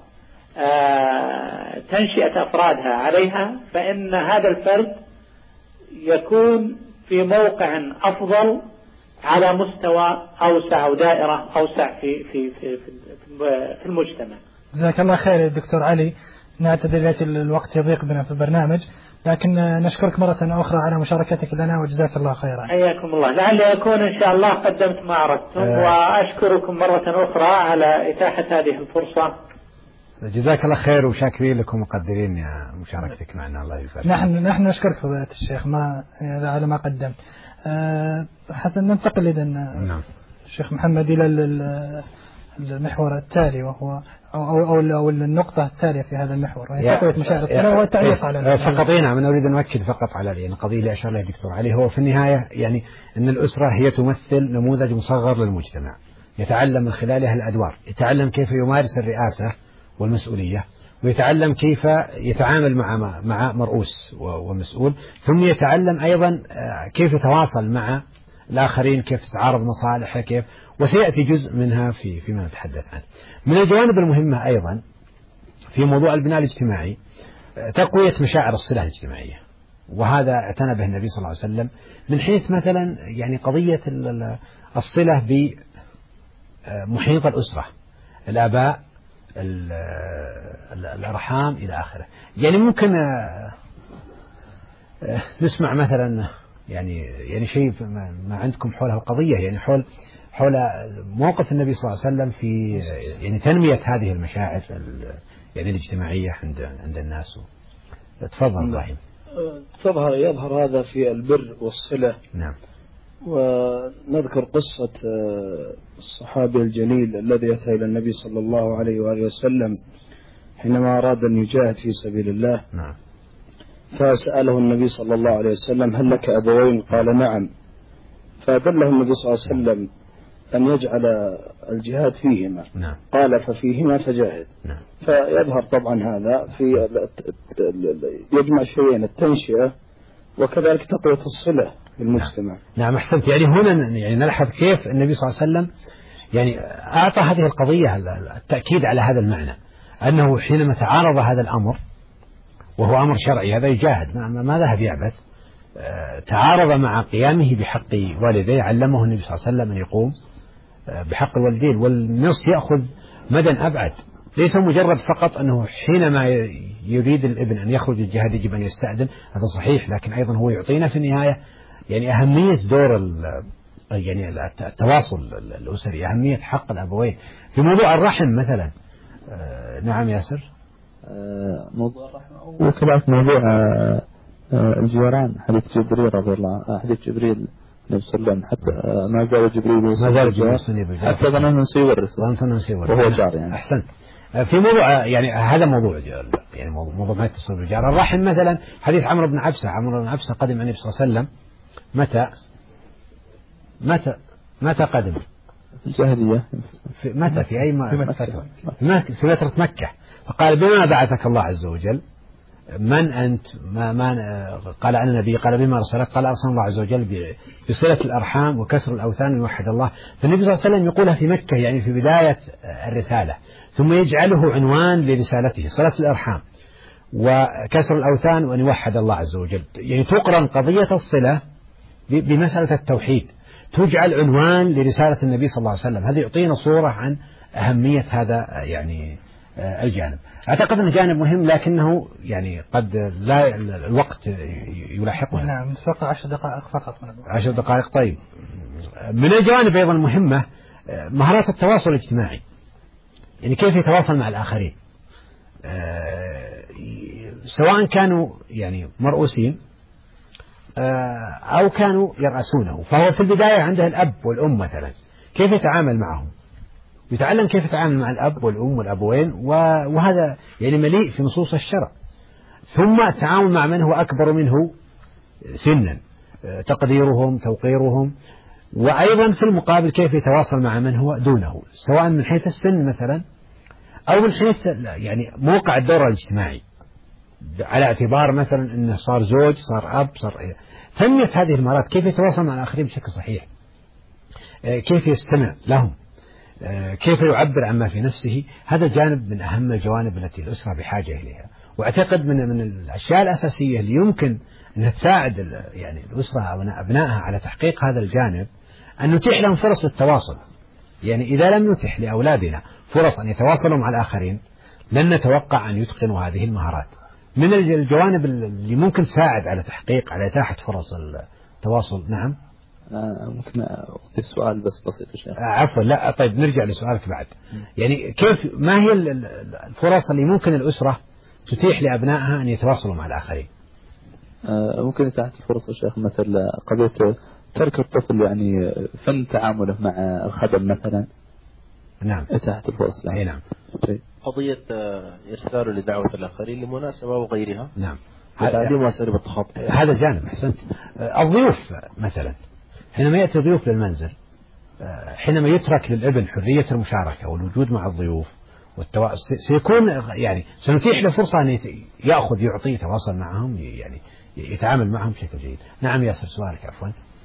تنشئة أفرادها عليها، فإن هذا الفرد يكون في موقع أفضل على مستوى أوسع أو دائرة أوسع في في في في المجتمع. جزاك الله خير دكتور علي. نعتذر الوقت يضيق بنا في البرنامج، لكن نشكرك مرة أخرى على مشاركتك لنا، وجزاك الله خيرا. حياكم الله. لعلي أكون إن شاء الله قدمت ما أردتم، وأشكركم مرة أخرى على إتاحة هذه الفرصة. جزاك الله خير، وشاكرين لكم ومقدرين يا مشاركتك معنا. الله يبارك. نحن نحن نشكرك فضيلة الشيخ ما على ما قدمت. أه حسن، ننتقل إذا نعم الشيخ محمد إلى المحور التالي، وهو أو أو أو النقطة التالية في هذا المحور، وهي تقوية مشاعر الصلاة والتعريف على فقط. نعم، أنا أريد أن أؤكد فقط على يعني القضية اللي أشار لها الدكتور علي. هو في النهاية يعني أن الأسرة هي تمثل نموذج مصغر للمجتمع، يتعلم من خلالها الأدوار، يتعلم كيف يمارس الرئاسة والمسؤولية، ويتعلم كيف يتعامل مع مع مرؤوس ومسؤول، ثم يتعلم أيضا كيف يتواصل مع الآخرين، كيف تتعارض مصالحه، كيف، وسيأتي جزء منها في فيما نتحدث عنه. من الجوانب المهمة أيضا في موضوع البناء الاجتماعي تقوية مشاعر الصلة الاجتماعية، وهذا اعتنى به النبي صلى الله عليه وسلم من حيث مثلا يعني قضية الصلة بمحيط الأسرة، الآباء، الأرحام إلى آخره. يعني ممكن نسمع مثلا يعني يعني شيء ما عندكم حول القضية، يعني حول حول موقف النبي صلى الله عليه وسلم في يعني تنمية هذه المشاعر يعني الاجتماعية عند عند الناس. تفضل إبراهيم. تظهر يظهر هذا في البر والصلة. نعم. ونذكر قصة الصحابي الجليل الذي أتى إلى النبي صلى الله عليه وآله وسلم حينما أراد أن يجاهد في سبيل الله. نعم. فسأله النبي صلى الله عليه وسلم: هل لك أبوين؟ قال: نعم. فدله النبي صلى الله عليه وسلم أن يجعل الجهاد فيهما. نعم. قال: ففيهما فجاهد. نعم. فيظهر طبعا هذا في يجمع شيئين: التنشئة وكذلك تقوية الصلة بالمجتمع. نعم أحسنت. يعني هنا يعني نلحظ كيف النبي صلى الله عليه وسلم يعني أعطى هذه القضية التأكيد على هذا المعنى، أنه حينما تعارض هذا الأمر وهو أمر شرعي، هذا يجاهد ما ذهب يعبث، تعارض مع قيامه بحق والديه، علمه النبي صلى الله عليه وسلم أن يقوم بحق الوالدين. والنص يأخذ مدى أبعد، ليس مجرد فقط أنه حينما يريد الابن أن يخرج الجهاد يجب أن يستأذن، هذا صحيح، لكن أيضا هو يعطينا في النهاية يعني أهمية دور يعني التواصل الأسري، أهمية حق الأبوين في موضوع الرحم مثلا. نعم ياسر. موضوع الرحم وكذلك موضوع الجيران، حديث جبريل رضي الله عنه، حديث جبريل النبي صلى الله عليه وسلم حتى ما زال جبريل ما زال جبريل حتى ظننا سيورث وهو جار يعني. أحسنت. في موضوع يعني هذا موضوع يعني موضوع ما يتصل بالجار. الرحم مثلا حديث عمرو بن عبسة، عمرو بن عبسة قدم النبي صلى الله عليه وسلم متى متى متى قدم؟ في الجاهلية. في متى في أي فترة؟ في فترة مكة. فقال: بما بعثك الله عز وجل؟ من أنت؟ ما, ما قال أنا نبي. قال: بما أرسلك؟ قال: أرسل الله عز وجل بصلة الأرحام وكسر الأوثان ويوحد الله. فالنبي صلى الله عليه وسلم يقولها في مكة يعني في بداية الرسالة، ثم يجعله عنوان لرسالته: صلة الأرحام وكسر الأوثان وأن يوحد الله عز وجل. يعني تقرن قضية الصلة بمسألة التوحيد، تجعل عنوان لرسالة النبي صلى الله عليه وسلم. هذا يعطينا صورة عن أهمية هذا يعني الجانب. أعتقد أنه جانب مهم، لكنه يعني قد لا الوقت يلاحقنا. نعم، فقط عشر دقائق فقط. عشر دقائق. طيب، من الجوانب أيضا المهمة مهارات التواصل الاجتماعي، يعني كيف يتواصل مع الآخرين، سواء كانوا يعني مرؤوسين أو كانوا يرأسونه. فهو في البداية عنده الأب والأم مثلا، كيف يتعامل معهم؟ يتعلم كيف يتعامل مع الأب والأم والأبوين، وهذا يعني مليء في نصوص الشرع. ثم التعامل مع من هو أكبر منه سنا، تقديرهم، توقيرهم، وأيضا في المقابل كيف يتواصل مع من هو دونه، سواء من حيث السن مثلا أو من حيث يعني موقع الدور الاجتماعي، على اعتبار مثلا أنه صار زوج، صار أب، صار إيه. تنمية هذه المهارات، كيف يتواصل مع الآخرين بشكل صحيح، كيف يستمع لهم، كيف يعبر عما في نفسه، هذا جانب من أهم الجوانب التي الأسرة بحاجة إليها. وأعتقد من من الأشياء الأساسية اللي يمكن أنها تساعد يعني الأسرة أو أبنائها على تحقيق هذا الجانب أن نتيح لهم فرص للتواصل. يعني إذا لم نتح لأولادنا فرص أن يتواصلوا مع الآخرين لن نتوقع أن يتقنوا هذه المهارات. من الجوانب اللي ممكن تساعد على تحقيق على إتاحة فرص التواصل. نعم ممكن أضيف سؤال بس بسيط شيخ؟ عفوا لا طيب نرجع لسؤالك بعد. يعني كيف ما هي الفرص اللي ممكن الأسرة تتيح لأبنائها أن يتواصلوا مع الآخرين؟ ممكن إتاحة الفرص يا شيخ، مثل قضية ترك الطفل يعني فن تعامله مع الخدم مثلا. نعم إتاحة الفرص له. نعم. قضية إرساله لدعوة الآخرين لمناسبة وغيرها. نعم. تعليم أساليب التخاطب. هذا جانب. أحسنت. الضيوف مثلا، حينما يأتي ضيوف للمنزل، حينما يترك للابن حرية المشاركة والوجود مع الضيوف والتوا... سيكون يعني سنتيح له فرصة أن يأخذ يعطي يتواصل معهم، يعني يتعامل معهم بشكل جيد. نعم ياسر سؤالك عفوا.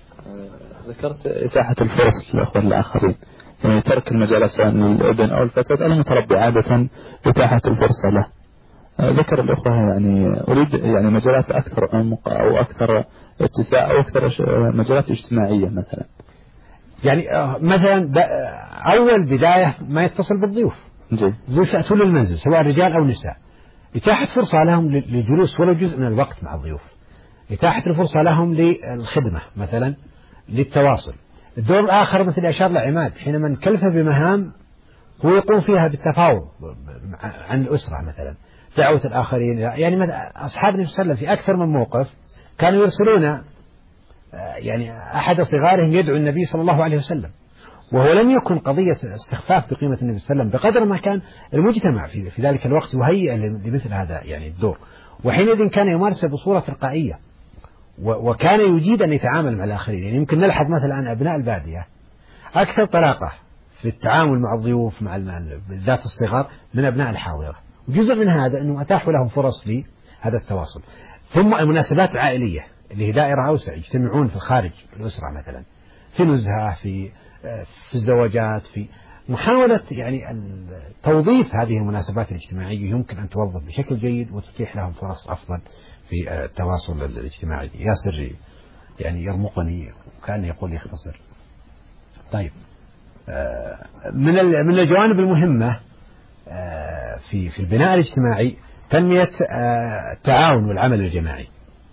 ذكرت إتاحة الفرص للأخوة الآخرين، يعني ترك المجال سواء للابن أو الفتاة المتربي عادة إتاحة الفرصة له. ذكر الأخوة يعني أريد يعني مجالات أكثر عمق أو أكثر اتساع أو أكثر مجالات اجتماعية مثلا. يعني مثلا أول بداية ما يتصل بالضيوف. ضيوف يأتون للمنزل سواء رجال أو نساء، إتاحة فرصة لهم للجلوس ولو جزء من الوقت مع الضيوف، إتاحة الفرصة لهم للخدمة مثلا، للتواصل. الدور الآخر مثل أشار لعماد، حينما نكلفه بمهام هو يقوم فيها بالتفاوض عن الأسرة مثلا، دعوة الآخرين. يعني أصحاب النبي صلى الله عليه وسلم في أكثر من موقف كانوا يرسلون يعني أحد صغارهم يدعو النبي صلى الله عليه وسلم، وهو لم يكن قضية استخفاف بقيمة النبي صلى الله عليه وسلم بقدر ما كان المجتمع في, في ذلك الوقت يهيئ لمثل هذا يعني الدور، وحينئذ كان يمارسه بصورة تلقائية، وكان يجيد أن يتعامل مع الآخرين. يعني يمكن نلحظ مثلا أن أبناء البادية أكثر طلاقة في التعامل مع الضيوف مع بالذات الصغار من أبناء الحاضرة، وجزء من هذا أنه أتاحوا لهم فرص لهذا التواصل. ثم المناسبات العائلية اللي هي دائرة أوسع، يجتمعون في الخارج الأسرة مثلا، في نزهة، في في الزواجات، في محاولة يعني توظيف هذه المناسبات الاجتماعية يمكن أن توظف بشكل جيد وتتيح لهم فرص أفضل في التواصل الاجتماعي. ياسر يعني يرمقني وكأنه يقول يختصر. طيب من من الجوانب المهمة في في البناء الاجتماعي تنمية التعاون والعمل الجماعي.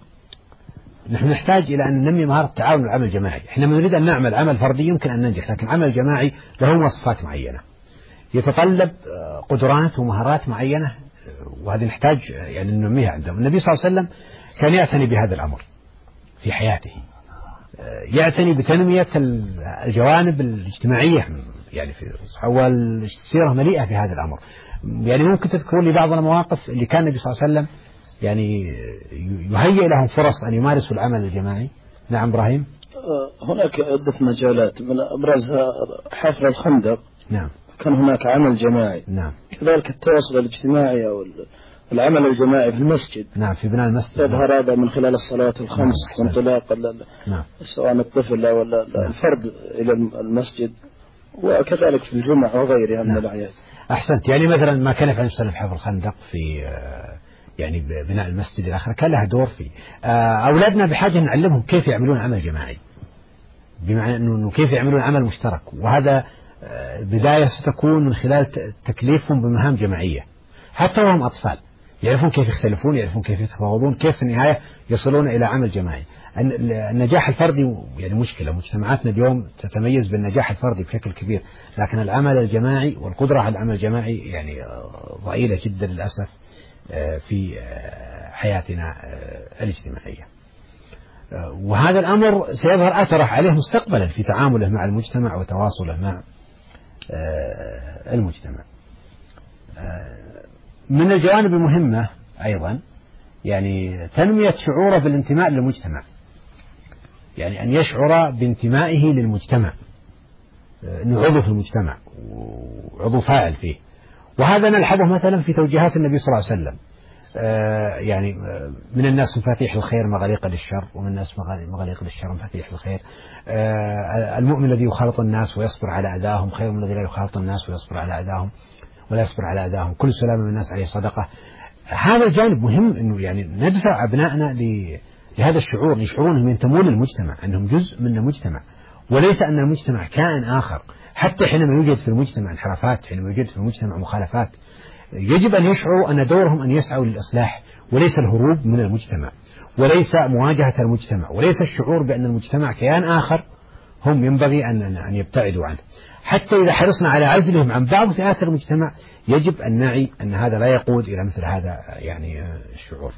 نحن نحتاج إلى أن ننمي مهارة التعاون والعمل الجماعي. حينما نريد أن نعمل عمل فردي يمكن أن ننجح، لكن العمل الجماعي له مواصفات معينة، يتطلب قدرات ومهارات معينة، وهذه نحتاج يعني ننميها عندهم. النبي صلى الله عليه وسلم كان يعتني بهذا الأمر في حياته، يعتني بتنمية الجوانب الاجتماعية، يعني في والسيرة مليئة في هذا الأمر. يعني ممكن تذكرون لي بعض المواقف اللي كان النبي صلى الله عليه وسلم يعني يهيئ لهم فرص أن يمارسوا العمل الجماعي. نعم إبراهيم. هناك عدة مجالات، من أبرزها حفر الخندق. نعم. كان هناك عمل جماعي. نعم. كذلك التواصل الاجتماعي أو العمل الجماعي في المسجد. نعم، في بناء المسجد. يظهر هذا من خلال الصلاة الخمس، نعم. وانطلاق نعم. سواء الطفل أو الفرد إلى المسجد، وكذلك في الجمعة وغيرها من نعم. الأعياد. أحسنت. يعني مثلا ما كان يفعل السلف حفر الخندق في يعني بناء المسجد إلى آخره كان لها دور فيه. أولادنا بحاجة نعلمهم كيف يعملون عمل جماعي، بمعنى أنه كيف يعملون عمل مشترك، وهذا بداية ستكون من خلال تكليفهم بمهام جماعية حتى وهم أطفال، يعرفون كيف يختلفون، يعرفون كيف يتفاوضون، كيف في النهاية يصلون إلى عمل جماعي. النجاح الفردي يعني مشكلة، مجتمعاتنا اليوم تتميز بالنجاح الفردي بشكل كبير، لكن العمل الجماعي والقدرة على العمل الجماعي يعني ضئيلة جدا للأسف في حياتنا الاجتماعية. وهذا الأمر سيظهر أثره عليه مستقبلا في تعامله مع المجتمع وتواصله مع المجتمع. من الجوانب المهمة أيضا يعني تنمية شعوره بالانتماء للمجتمع، يعني أن يشعر بانتمائه للمجتمع، أنه عضو في المجتمع وعضو فاعل فيه. وهذا نلحظه مثلا في توجيهات النبي صلى الله عليه وسلم، يعني من الناس مفاتيح الخير مغاليق للشر، ومن الناس مغاليق للشر مفاتيح الخير. المؤمن الذي يخالط الناس ويصبر على أذاهم خير من الذي لا يخالط الناس ويصبر على أذاهم ولا يصبر على أذاهم، كل سلام من الناس عليه صدقة. هذا الجانب مهم، أنه يعني ندفع أبنائنا لهذا الشعور، يشعرون أنهم ينتمون للمجتمع، أنهم جزء من المجتمع، وليس أن المجتمع كائن آخر. حتى حينما يوجد في المجتمع انحرافات، حينما يوجد في المجتمع مخالفات، يجب أن يشعروا أن دورهم أن يسعوا للإصلاح، وليس الهروب من المجتمع، وليس مواجهة المجتمع، وليس الشعور بأن المجتمع كيان آخر هم ينبغي أن أن يبتعدوا عنه. حتى إذا حرصنا على عزلهم عن بعض فئات المجتمع يجب أن نعي أن هذا لا يقود إلى مثل هذا يعني الشعور.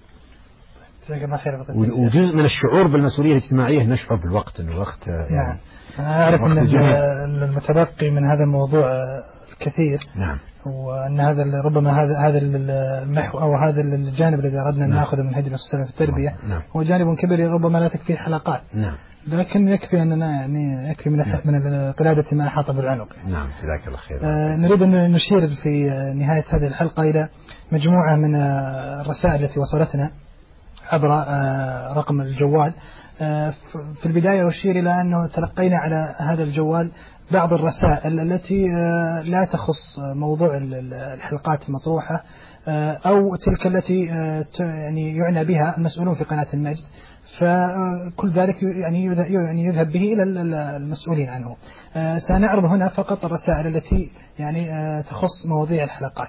وجزء من الشعور بالمسؤولية الاجتماعية نشعر بالوقت، أن الوقت يعني أنا أعرف أن المتبقي من هذا الموضوع الكثير. نعم. وأن هذا ربما هذا هذا المحو أو هذا الجانب الذي أردنا أن نعم. نأخذه من هدي السلف في التربية. نعم. هو جانب كبير ربما لا تكفيه حلقات. نعم. لكن يكفي أننا يعني يكفي من نعم. من القلادة ما أحاط بالعنق. نعم جزاك الله خير. آه نريد أن نشير في نهاية هذه الحلقة إلى مجموعة من الرسائل التي وصلتنا عبر آه رقم الجوال. آه في البداية أشير إلى أنه تلقينا على هذا الجوال بعض الرسائل التي آه لا تخص موضوع الحلقات المطروحة آه أو تلك التي آه يعني يعنى بها المسؤولون في قناة المجد، فكل ذلك يعني يعني يذهب به إلى المسؤولين عنه. آه سنعرض هنا فقط الرسائل التي يعني آه تخص مواضيع الحلقات.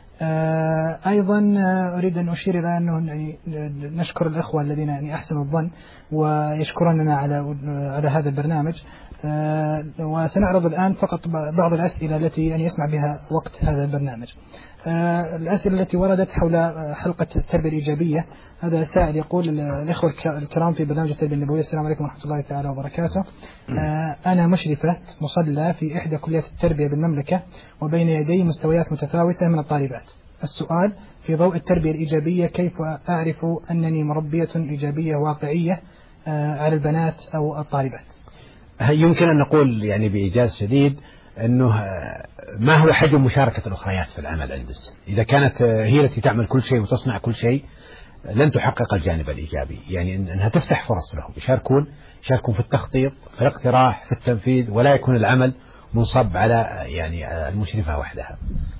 آه أيضا أريد أن أشير إلى أنه يعني نشكر الأخوة الذين يعني أحسنوا الظن ويشكروننا على على هذا البرنامج. آه وسنعرض الآن فقط بعض الأسئلة التي يعني يسمع بها وقت هذا البرنامج. آه الأسئلة التي وردت حول حلقة التربية الإيجابية. هذا سائل يقول: الإخوة الكرام في برنامج التربية النبوية، السلام عليكم ورحمة الله تعالى وبركاته. آه أنا مشرفة مصلى في إحدى كليات التربية بالمملكة، وبين يدي مستويات متفاوتة من الطالبات. السؤال: في ضوء التربية الإيجابية كيف أعرف أنني مربية إيجابية واقعية آه على البنات أو الطالبات؟ يمكن أن نقول يعني بإيجاز شديد أنه ما هو حجم مشاركة الأخريات في العمل عندك. إذا كانت هي التي تعمل كل شيء وتصنع كل شيء لن تحقق الجانب الإيجابي، يعني أنها تفتح فرص لهم يشاركون يشاركون في التخطيط، في الاقتراح، في التنفيذ، ولا يكون العمل منصب على يعني المشرفة وحدها.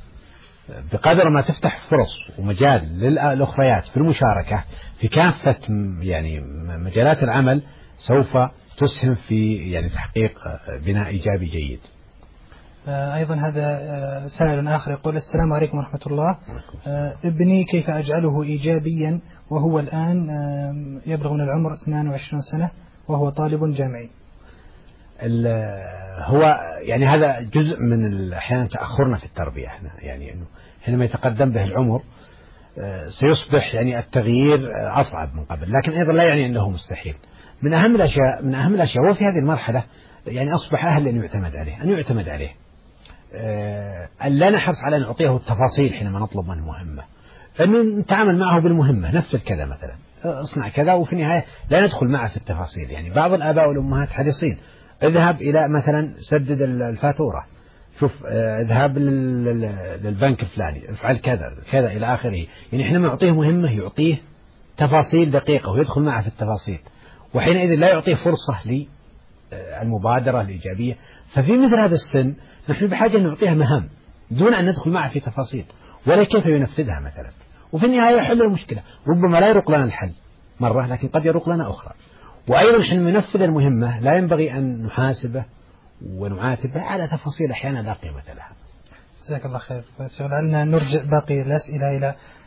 بقدر ما تفتح فرص ومجال للأخريات في المشاركة في كافة يعني مجالات العمل سوف تسهم في يعني تحقيق بناء إيجابي جيد. أيضا هذا سائل آخر يقول: السلام عليكم ورحمة الله. ابني كيف أجعله إيجابيا وهو الآن يبلغ من العمر اثنين وعشرين سنة وهو طالب جامعي؟ هو يعني هذا جزء من أحيانا تأخرنا في التربية. احنا يعني إنه حينما يتقدم به العمر سيصبح يعني التغيير أصعب من قبل، لكن أيضا لا يعني أنه مستحيل. من أهم الأشياء من أهم الأشياء وفي هذه المرحلة يعني أصبح أهل أن يعتمد عليه أن يعتمد عليه أن لا نحرص على أن نعطيه التفاصيل حينما نطلب منه مهمة، أن نتعامل معه بالمهمة، نفذ كذا مثلا، اصنع كذا، وفي النهاية لا ندخل معه في التفاصيل. يعني بعض الآباء والأمهات حريصين: اذهب إلى مثلا سدد الفاتورة، شوف اذهب للبنك الفلاني، افعل كذا كذا إلى آخره. يعني حينما نعطيه مهمة يعطيه تفاصيل دقيقة ويدخل معه في التفاصيل، وحينئذ لا يعطيه فرصة للمبادرة الإيجابية. ففي مثل هذا السن نحن بحاجة أن نعطيها مهام دون أن ندخل معه في تفاصيل ولا كيف ينفذها مثلا، وفي النهاية يحل المشكلة. ربما لا يرق لنا الحل مرة، لكن قد يرق لنا أخرى. وأيضا حينما ننفذ المهمة لا ينبغي أن نحاسبه ونعاتبه على تفاصيل أحيانا لا قيمة لها. جزاك الله خير. لعلنا نرجع باقي الأسئلة إلى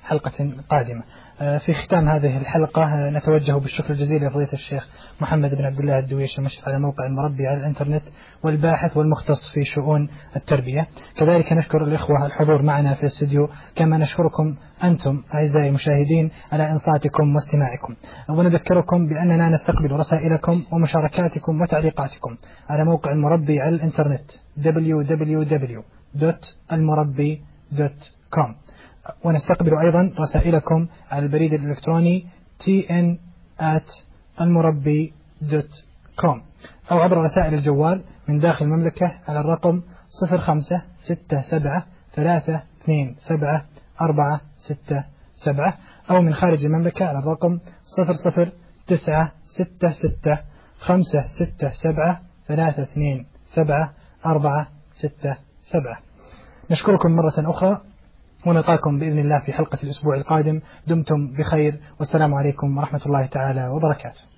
حلقة قادمة. في ختام هذه الحلقة نتوجه بالشكر الجزيل لفضيلة الشيخ محمد بن عبد الله الدويش المشرف على موقع المربي على الإنترنت والباحث والمختص في شؤون التربية. كذلك نشكر الإخوة الحضور معنا في الاستديو، كما نشكركم أنتم أعزائي المشاهدين على إنصاتكم واستماعكم. ونذكركم بأننا نستقبل رسائلكم ومشاركاتكم وتعليقاتكم على موقع المربي على الإنترنت دبليو دبليو دبليو دوت المربي دوت كوم، ونستقبل أيضا رسائلكم على البريد الإلكتروني تي إن آت المربي دوت كوم، أو عبر رسائل الجوال من داخل المملكة على الرقم صفر خمسة ستة سبعة ثلاثة اثنين سبعة أربعة ستة سبعة، أو من خارج المملكة على الرقم صفر صفر تسعة ستة ستة خمسة ستة سبعة ثلاثة اثنين سبعة أربعة ستة سبعة. نشكركم مرة أخرى ونلقاكم بإذن الله في حلقة الأسبوع القادم. دمتم بخير، والسلام عليكم ورحمة الله تعالى وبركاته.